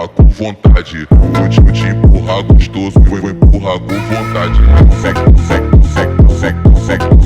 empurrar com vontade. Vou te empurrar gostoso, vou empurrar com vontade. Sec, sec, sec, sec, sec.